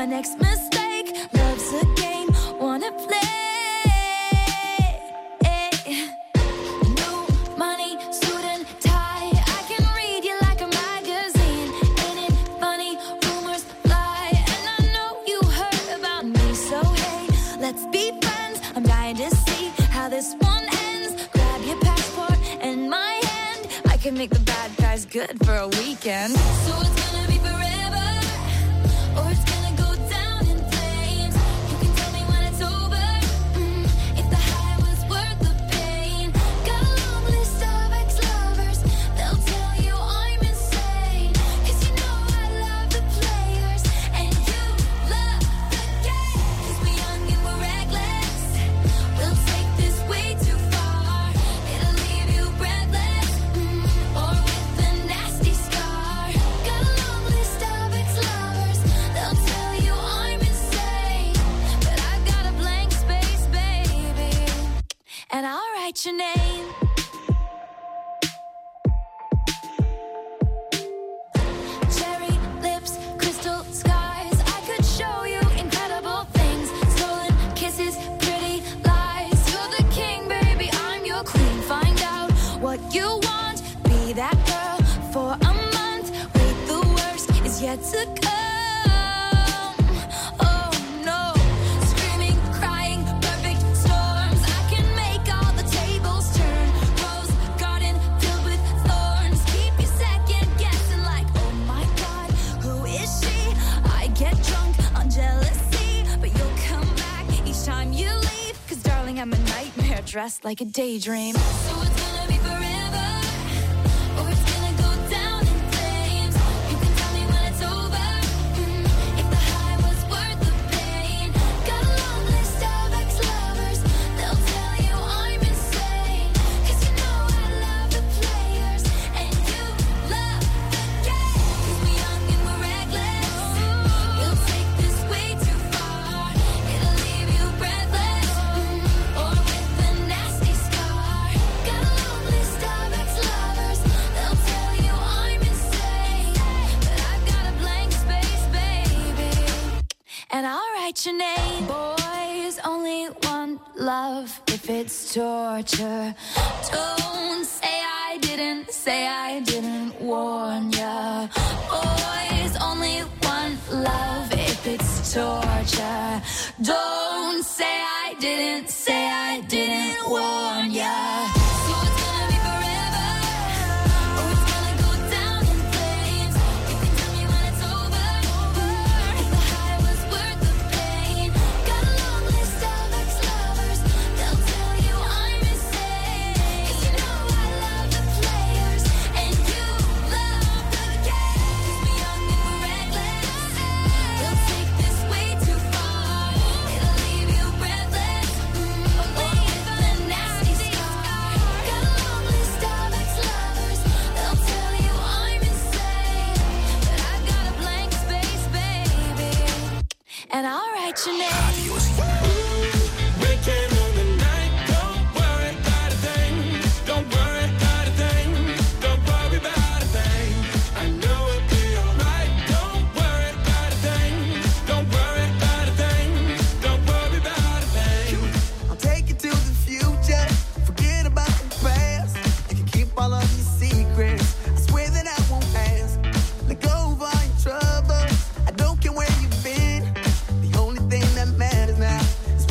next mistake. Love's a game, wanna play. New money, suit and tie. I can read you like a magazine. Ain't it funny? Rumors fly, and I know you heard about me. So hey, let's be friends. I'm dying to see how this one ends. Grab your passport and my hand. I can make the bad guys good for a weekend. So it's gonna be forever, or it's gonna go down in flames. You can tell me when it's over, if the high was worth the pain. Got a long list of ex-lovers, they'll tell you I'm insane. 'Cause you know I love the players, and you love the game. 'Cause we're young and we're reckless, we'll take this way too far. It'll leave you breathless, or with a nasty scar. Got a long list of ex-lovers, they'll tell you I'm insane. But I've got a blank space, baby, and I'll write your name. Cherry lips, crystal skies. I could show you incredible things. Stolen kisses, pretty lies. You're the king, baby, I'm your queen. Find out what you want, be that girl for a month. Wait, the worst is yet to come. Oh no, screaming, crying, perfect storms. I can make all the tables turn. Rose garden filled with thorns. Keep you second guessing like, oh my God, who is she? I get drunk on jealousy, but you'll come back each time you leave. 'Cause darling, I'm a nightmare dressed like a daydream. So it's gonna be forever, or it's gonna go down in flames. You can tell me when it's over, if the high was worth the pain. Got a long list of ex-lovers, they'll tell you I'm insane. 'Cause you know I love the players, and you love the game. 'Cause we're young and we're reckless, we'll take this way too far. It'll leave you breathless, or with a nasty scar. Got a long list of ex-lovers, they'll tell you I'm insane. But I've got a blank space, baby, and I'll write your name. Boys only want love if it's torture. Don't say I didn't warn ya. Boys only want love if it's torture. Don't say I didn't warn ya. So it's gonna be forever, or it's gonna go down in flames. You can tell me when it's over, if the high was worth the pain. Got a long list of ex-lovers, they'll tell you I'm insane. 'Cause you know I love the players, and you love the game. 'Cause we're young and we're reckless, we'll take this way too far. It'll leave you breathless, or with a nasty scar. Got a long list of ex-lovers, they'll tell you I'm insane. But I've got a blank space, baby, and I'll write your name. Weekend on the night, don't worry about a thing. Don't worry about a thing. Don't worry about a thing. I know it'll be alright. Don't worry about a thing. Don't worry about a thing. Don't worry about a thing. I'll take you to the future. Forget about the past. You can keep all of your secrets. I swear that I won't ask. Let go of all your troubles. I don't care where you've been. The only thing that matters now is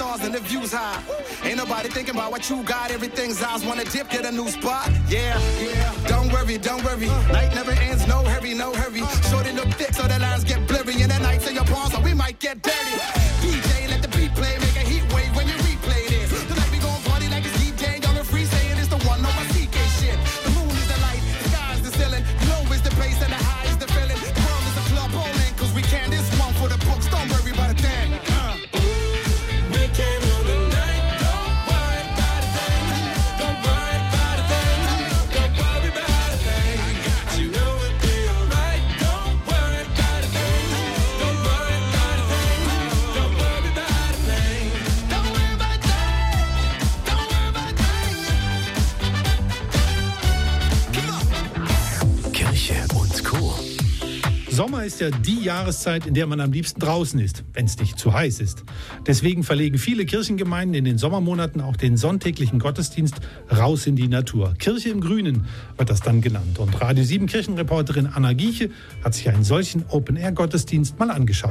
stars and the views high. Ain't nobody thinking about what you got. Everything's ours. Wanna dip, get a new spot. Yeah. Don't worry. Night never ends. No hurry. Shorty look thick so the lines get blurry. And the nights in your palms so we might get dirty. DJ, let the beat play. Make a heat wave when you replay this. Tonight we gon' party like it's DJ. Young and free saying it's the one. No, my CK shit. The moon is the light. The sky is the ceiling. Low is the bass and the high is the feeling. The world is a club bowling. Cause we can. This one for the books. Don't worry about a thing. We came on the night. Don't worry about a thing. Don't worry about a thing. Don't worry about a thing. You know it'll be alright. Don't worry about a thing. Don't worry about a thing. Don't worry about a thing. Don't worry about a thing. Don't worry about a thing. Come on. Kirche und Co. Sommer ist ja die Jahreszeit, in der man am liebsten draußen ist, wenn es nicht zu heiß ist. Deswegen verlegen viele Kirchengemeinden in den Sommermonaten auch den sonntäglichen Gottesdienst raus in die Natur. Kirche im Grünen wird das dann genannt. Und Radio 7 Kirchenreporterin Anna Gieche hat sich einen solchen Open-Air-Gottesdienst mal angeschaut.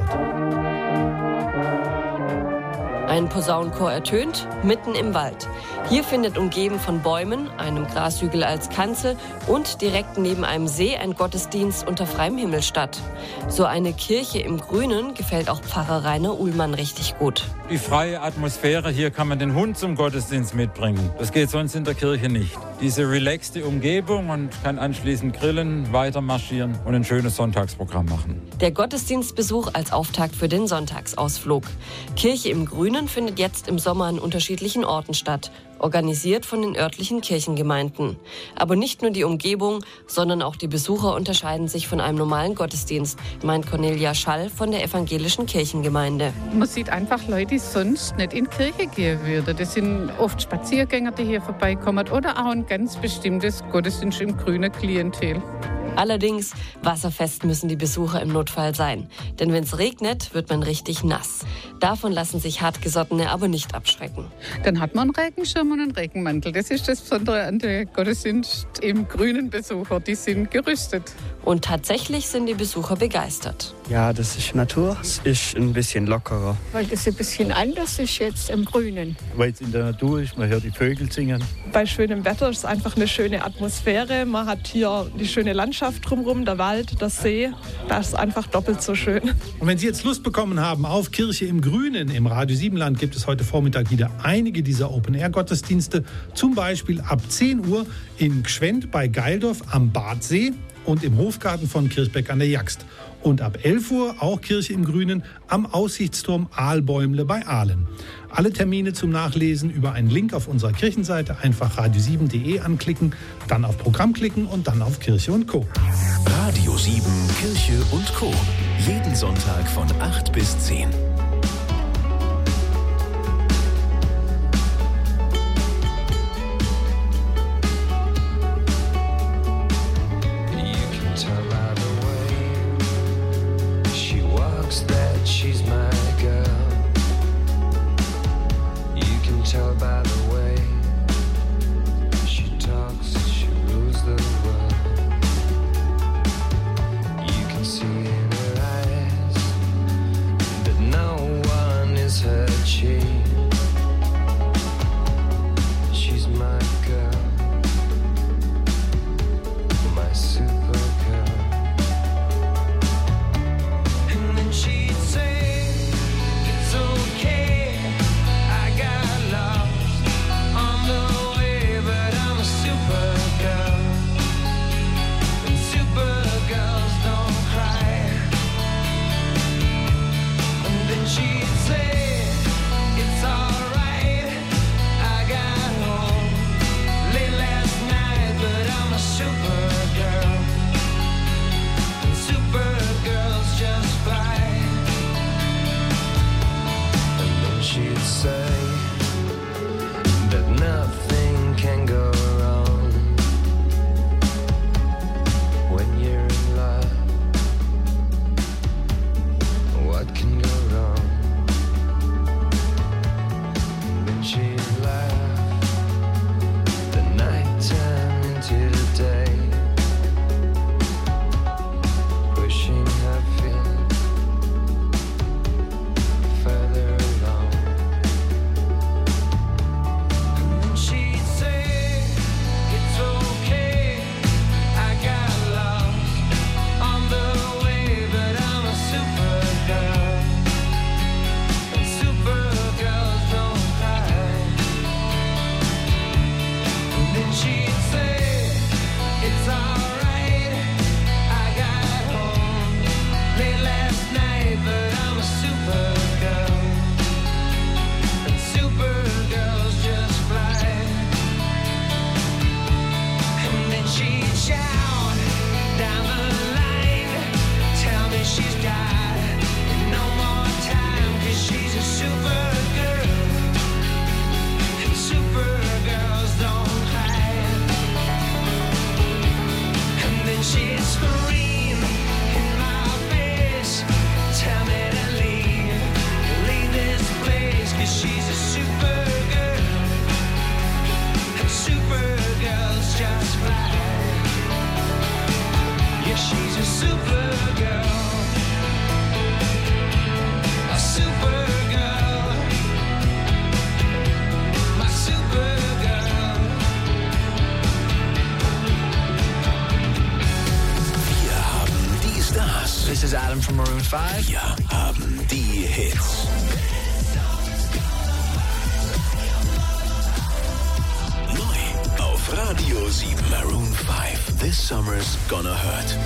Ein Posaunenchor ertönt mitten im Wald. Hier findet umgeben von Bäumen, einem Grashügel als Kanzel und direkt neben einem See ein Gottesdienst unter freiem Himmel statt. So eine Kirche im Grünen gefällt auch Pfarrer Rainer Uhlmann richtig gut. Die freie Atmosphäre, hier kann man den Hund zum Gottesdienst mitbringen. Das geht sonst in der Kirche nicht. Diese relaxte Umgebung und kann anschließend grillen, weiter marschieren und ein schönes Sonntagsprogramm machen. Der Gottesdienstbesuch als Auftakt für den Sonntagsausflug. Kirche im Grünen findet jetzt im Sommer an unterschiedlichen Orten statt, organisiert von den örtlichen Kirchengemeinden. Aber nicht nur die Umgebung, sondern auch die Besucher unterscheiden sich von einem normalen Gottesdienst, meint Cornelia Schall von der evangelischen Kirchengemeinde. Man sieht einfach Leute, die sonst nicht in die Kirche gehen würden. Das sind oft Spaziergänger, die hier vorbeikommen oder auch ein ganz bestimmtes Gottesdienst im grünen Klientel. Allerdings, wasserfest müssen die Besucher im Notfall sein. Denn wenn es regnet, wird man richtig nass. Davon lassen sich Hartgesottene aber nicht abschrecken. Dann hat man einen Regenschirm und einen Regenmantel. Das ist das Besondere an der Gottesdienst im grünen Besucher. Die sind gerüstet. Und tatsächlich sind die Besucher begeistert. Ja, das ist Natur. Es ist ein bisschen lockerer. Weil das ein bisschen anders ist jetzt im Grünen. Weil es in der Natur ist, man hört die Vögel singen. Bei schönem Wetter ist es einfach eine schöne Atmosphäre. Man hat hier die schöne Landschaft drumherum, der Wald, der See. Das ist einfach doppelt so schön. Und wenn Sie jetzt Lust bekommen haben auf Kirche im Grünen, im Radio 7 Land gibt es heute Vormittag wieder einige dieser Open-Air-Gottesdienste. Zum Beispiel ab 10 Uhr in Gschwend bei Geildorf am Badsee und im Hofgarten von Kirchbeck an der Jaxt. Und ab 11 Uhr auch Kirche im Grünen am Aussichtsturm Aalbäumle bei Aalen. Alle Termine zum Nachlesen über einen Link auf unserer Kirchenseite. Einfach radio7.de anklicken, dann auf Programm klicken und dann auf Kirche und Co. Radio 7 Kirche und Co. Jeden Sonntag von 8 bis 10. But no Time von Maroon 5. Wir haben die Hits. Neu auf Radio 7. Maroon 5. This Summer's Gonna Hurt.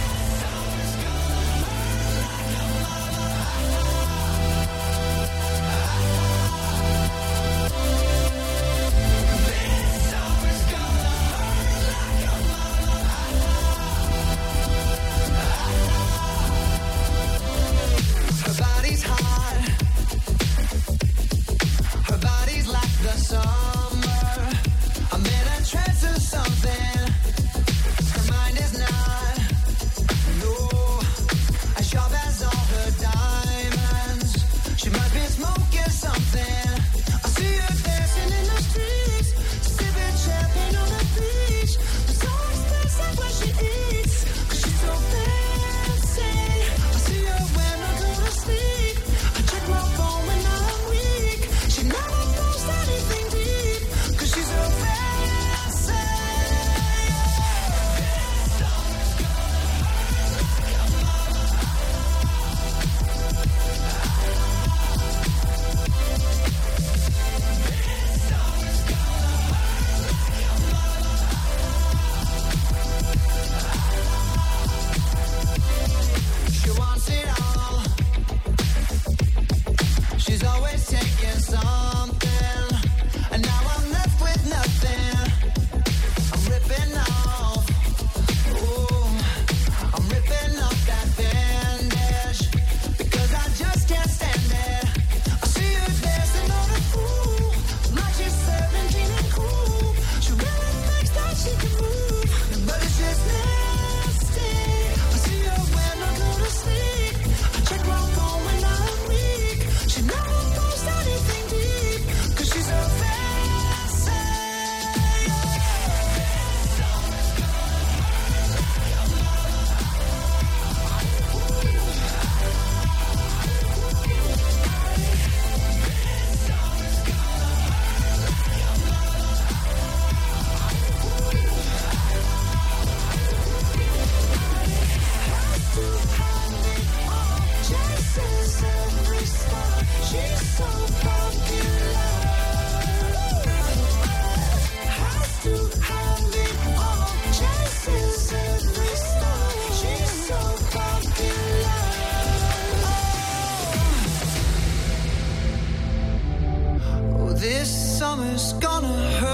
It's gonna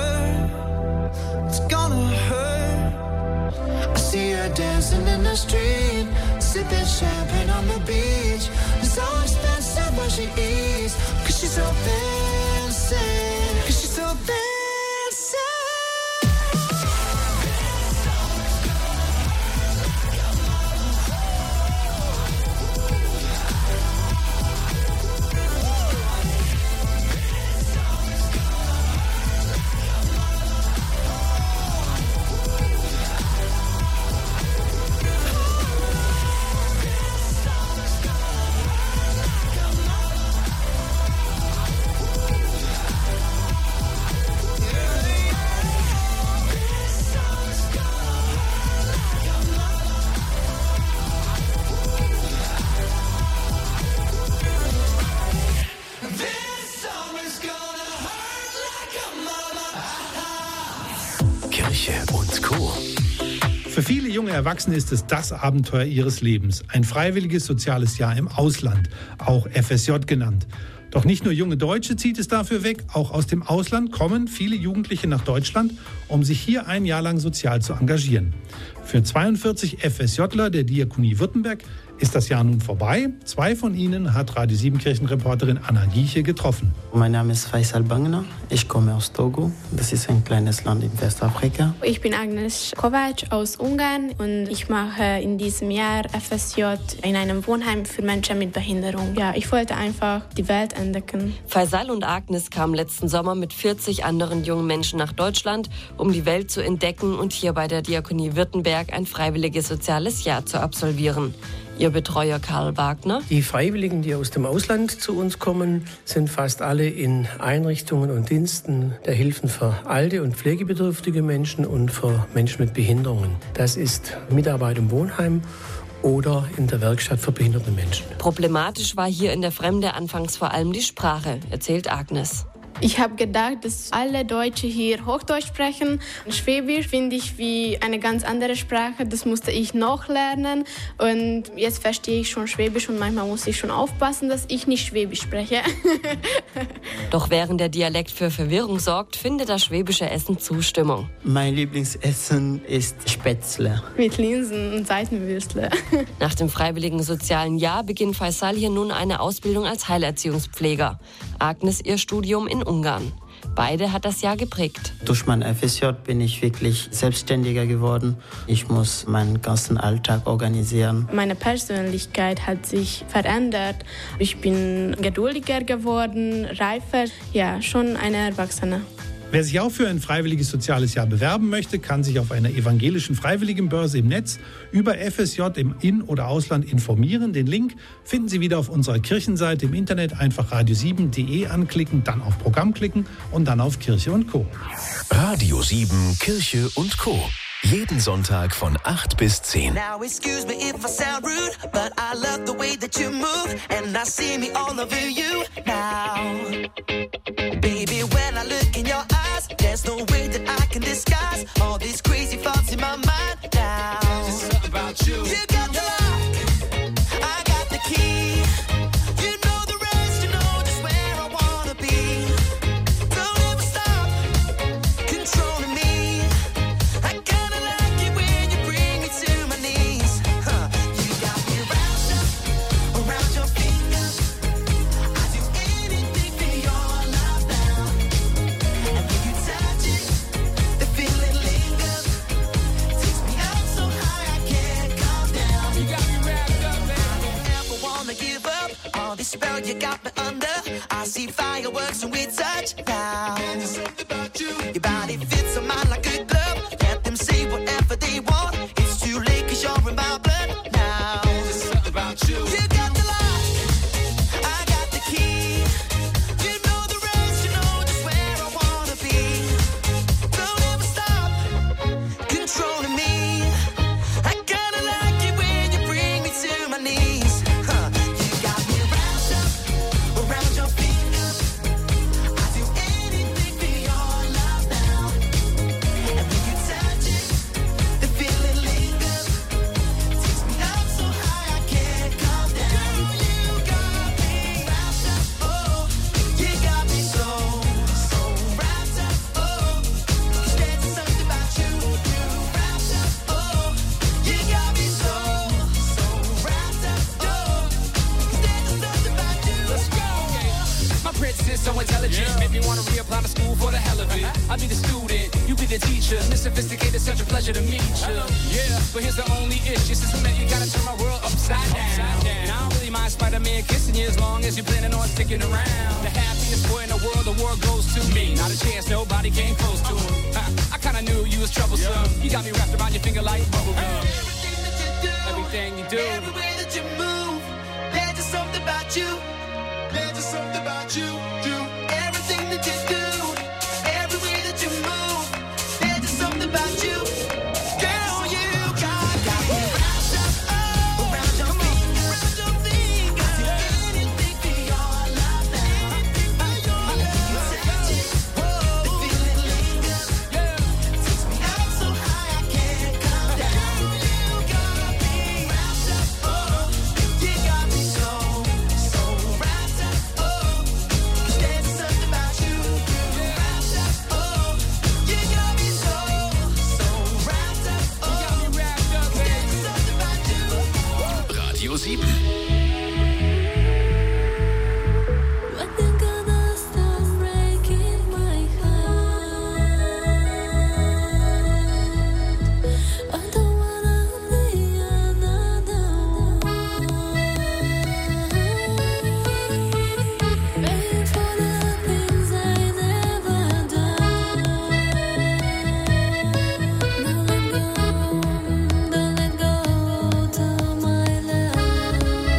hurt. It's gonna hurt. I see her dancing in the street, sipping champagne on the beach. It's so expensive what she eats, 'cause she's so fancy. 'Cause she's so fancy. Kirche und Co. Für viele junge Erwachsene ist es das Abenteuer ihres Lebens. Ein freiwilliges soziales Jahr im Ausland, auch FSJ genannt. Doch nicht nur junge Deutsche zieht es dafür weg, auch aus dem Ausland kommen viele Jugendliche nach Deutschland, um sich hier ein Jahr lang sozial zu engagieren. Für 42 FSJler der Diakonie Württemberg ist das Jahr nun vorbei. 2 von ihnen hat Radio 7 Kirchenreporterin Anna Gieche getroffen. Mein Name ist Faisal Bangna. Ich komme aus Togo. Das ist ein kleines Land in Westafrika. Ich bin Agnes Kovac aus Ungarn und ich mache in diesem Jahr FSJ in einem Wohnheim für Menschen mit Behinderung. Ja, ich wollte einfach die Welt entdecken. Faisal und Agnes kamen letzten Sommer mit 40 anderen jungen Menschen nach Deutschland, um die Welt zu entdecken und hier bei der Diakonie Württemberg ein freiwilliges soziales Jahr zu absolvieren. Ihr Betreuer Karl Wagner. Die Freiwilligen, die aus dem Ausland zu uns kommen, sind fast alle in Einrichtungen und Diensten der Hilfen für alte und pflegebedürftige Menschen und für Menschen mit Behinderungen. Das ist Mitarbeit im Wohnheim oder in der Werkstatt für behinderte Menschen. Problematisch war hier in der Fremde anfangs vor allem die Sprache, erzählt Agnes. Ich habe gedacht, dass alle Deutsche hier Hochdeutsch sprechen. Schwäbisch finde ich wie eine ganz andere Sprache. Das musste ich noch lernen. Und jetzt verstehe ich schon Schwäbisch und manchmal muss ich schon aufpassen, dass ich nicht Schwäbisch spreche. Doch während der Dialekt für Verwirrung sorgt, findet das schwäbische Essen Zustimmung. Mein Lieblingsessen ist Spätzle. Mit Linsen und Seitenwürstle. Nach dem freiwilligen sozialen Jahr beginnt Faisal hier nun eine Ausbildung als Heilerziehungspfleger. Agnes ihr Studium in Ungarn. Beide hat das Jahr geprägt. Durch mein FSJ bin ich wirklich selbstständiger geworden. Ich muss meinen ganzen Alltag organisieren. Meine Persönlichkeit hat sich verändert. Ich bin geduldiger geworden, reifer. Ja, schon eine Erwachsene. Wer sich auch für ein freiwilliges soziales Jahr bewerben möchte, kann sich auf einer evangelischen Freiwilligenbörse im Netz über FSJ im In- oder Ausland informieren. Den Link finden Sie wieder auf unserer Kirchenseite im Internet. Einfach radio7.de anklicken, dann auf Programm klicken und dann auf Kirche und Co. Radio 7 Kirche und Co. Jeden Sonntag von 8 bis 10. Now excuse me if I sound rude, but I love the way that you move, and I see me all over you now. Baby, when I look in your eyes, there's no way that I can disguise all these crazy thoughts in my mind now. Just something about you. You got the lock, I got the key. You know the rest, you know just where I wanna be. Don't ever stop controlling me. I kinda like it when you bring me to my knees. You got me wrapped up around your finger. I do anything for your love now. And when you touch it, the feeling lingers. Takes me up so high I can't calm down. You got me wrapped up, man. I don't ever wanna give up. All this spell you got me under. I see fireworks when we touch now. There's something about you. Your body fits on mine like a glove. Let them say whatever they want. It's too late 'cause you're in my blood now. There's something about you. You got the lock, I got the key. You know the rest, you know just where I wanna be. Don't ever stop controlling me. I kinda like it when you bring me to my knees. You got me wrapped up around your finger. I do anything for your love now. And when you touch it, the feeling lingers. Takes me up so high I can't calm down. You got me wrapped up, oh. You got me so wrapped up, oh. 'Cause there's something about you. Wrapped up, oh. You got me so wrapped up, oh. 'Cause there's something about you. Let's go. My princess so intelligent, make me wanna reapply to school for the hell of it. I'll be the student, you be the teacher. Miss Sophisticated, such a pleasure to meet you. Yeah, but here's the only issue. Since we met, you gotta turn my world upside down. And I don't really mind Spider-Man kissing you as long as you're planning on sticking around. The happiest boy in the world goes to me. Not a chance, nobody came close to him. I kinda knew you was troublesome. You got me wrapped around your finger like bubblegum. Everything you do, every way that you move, there's just something about you. There's just something about you. Everything that you do, every way that you move, there's just something about you. Girl, you got me wrapped up around your finger. I do anything for your love now. And when you touch it, the feeling lingers. Takes me up so high I can't calm down. You got me wrapped up, oh. You got me so wrapped up, oh. 'Cause there's something about you. Wrapped up, oh. You got me so wrapped up, oh. 'Cause there's something about you. Radio 7. I think I'm gonna stop breaking my heart. I don't wanna be another one. Paying for the things I never done. Don't let go to my love.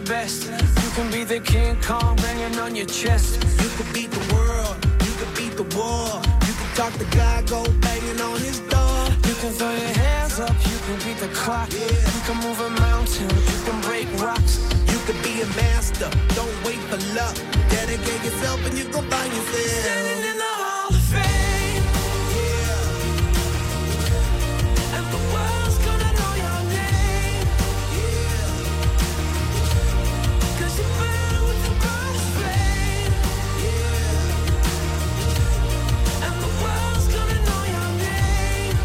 best. You can be the King Kong banging on your chest. You could beat the world, you could beat the war. You could talk to God, go banging on his door. You can throw your hands up, you can beat the clock. You can move a mountain, you can break rocks. You could be a master, don't wait for luck. Dedicate yourself and you gon' find yourself standing in the Hall of Fame. And the world's gonna know your name. 'Cause you burn with the brightest flame. And the world's gonna know your name.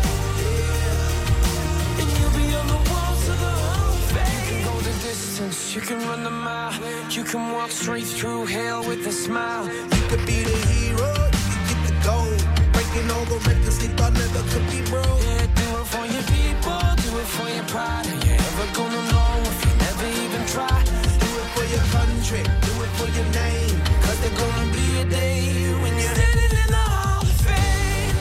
And you'll be on the walls of the Hall of Fame. You can go the distance, you can run the mile. You can walk straight through hell with a smile. You could be the hero, you could get the gold. Breaking all the records they thought never could be broke. Yeah, do it for your people, do it for your pride. Are you ever gonna know if you never even try? Do it for your country, do it for your name. 'Cause there's gonna be a day when you're standing in the Hall of Fame.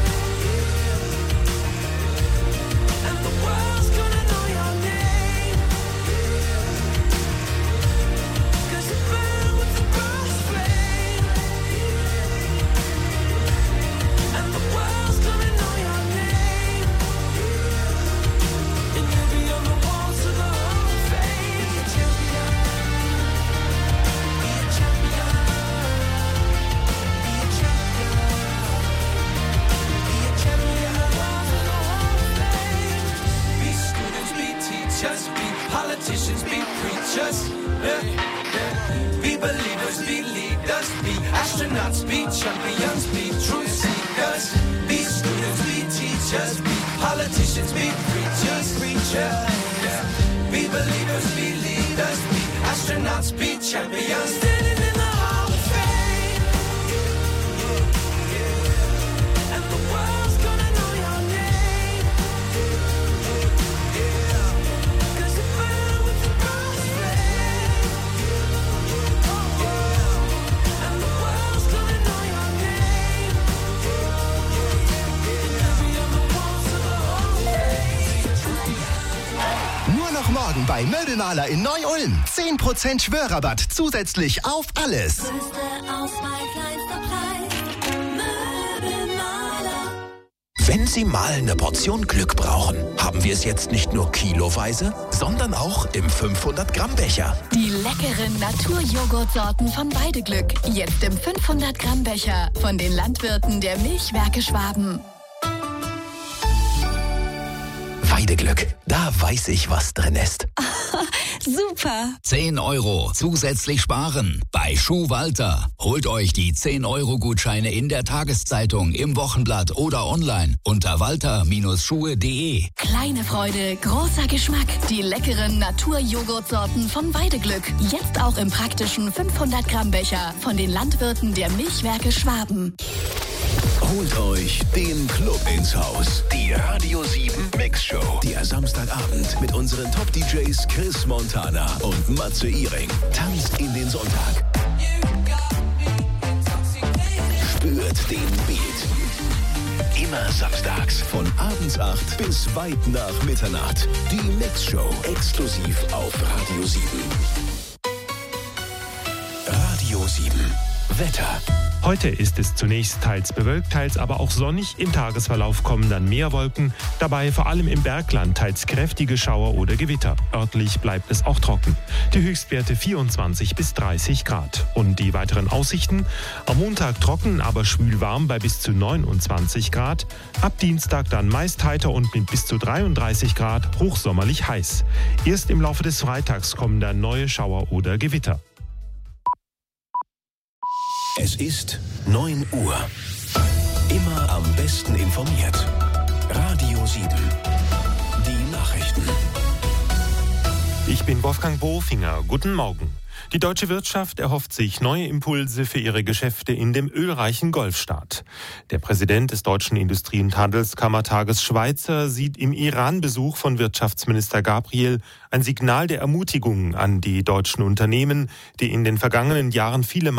And the world's gonna know your name. 'Cause you burn with the brightest flame. And the world's gonna know your name. And you'll be on the walls of the Hall of Fame. Be a champion. Be a champion. Be a champion. Be a champion. On the walls of the Hall of Fame. Be students, be teachers, be politicians, be preachers. Be believers, be leaders, be astronauts, be champions, be truth seekers. Be students, be teachers, be politicians, be preachers. Be believers, be leaders, be astronauts, be champions. Standing in the Hall of Fame. And the world's gonna know your name. 'Cause you burn with the brightest flame. And the world's gonna know your name. And you'll be on the walls of the Hall of Fame. Nur noch morgen bei Möbelmaler in Neu-Ulm. 10% Schwörrabatt zusätzlich auf alles. Größte Auswahl, kleinster Preis. Möbelmaler. Wenn Sie mal eine Portion Glück brauchen, haben wir es jetzt nicht nur kiloweise, sondern auch im 500-Gramm-Becher. Die leckeren Naturjoghurtsorten von Weideglück. Jetzt im 500-Gramm-Becher von den Landwirten der Milchwerke Schwaben. Weideglück, da weiß ich, was drin ist. Super. 10 € zusätzlich sparen bei Schuhwalter. Holt euch die 10-Euro-Gutscheine in der Tageszeitung, im Wochenblatt oder online unter walter-schuhe.de. Kleine Freude, großer Geschmack. Die leckeren Naturjoghurtsorten von Weideglück. Jetzt auch im praktischen 500-Gramm-Becher von den Landwirten der Milchwerke Schwaben. Holt euch den Club ins Haus. Die Radio 7 Mix Show. Der Samstagabend mit unseren Top-DJs Chris Montana und Matze Iring. Tanzt in den Sonntag. Spürt den Beat. Immer samstags von abends 8 bis weit nach Mitternacht. Die Mix Show exklusiv auf Radio 7. Radio 7. Wetter. Heute ist es zunächst teils bewölkt, teils aber auch sonnig. Im Tagesverlauf kommen dann mehr Wolken. Dabei vor allem im Bergland teils kräftige Schauer oder Gewitter. Örtlich bleibt es auch trocken. Die Höchstwerte 24 bis 30 Grad. Und die weiteren Aussichten? Am Montag trocken, aber schwülwarm bei bis zu 29 Grad. Ab Dienstag dann meist heiter und mit bis zu 33 Grad hochsommerlich heiß. Erst im Laufe des Freitags kommen dann neue Schauer oder Gewitter. Es ist 9 Uhr. Immer am besten informiert. Radio 7. Die Nachrichten. Ich bin Wolfgang Bofinger. Guten Morgen. Die deutsche Wirtschaft erhofft sich neue Impulse für ihre Geschäfte in dem ölreichen Golfstaat. Der Präsident des Deutschen Industrie- und Handelskammertages Schweizer sieht im Iran-Besuch von Wirtschaftsminister Gabriel ein Signal der Ermutigung an die deutschen Unternehmen, die in den vergangenen Jahren viele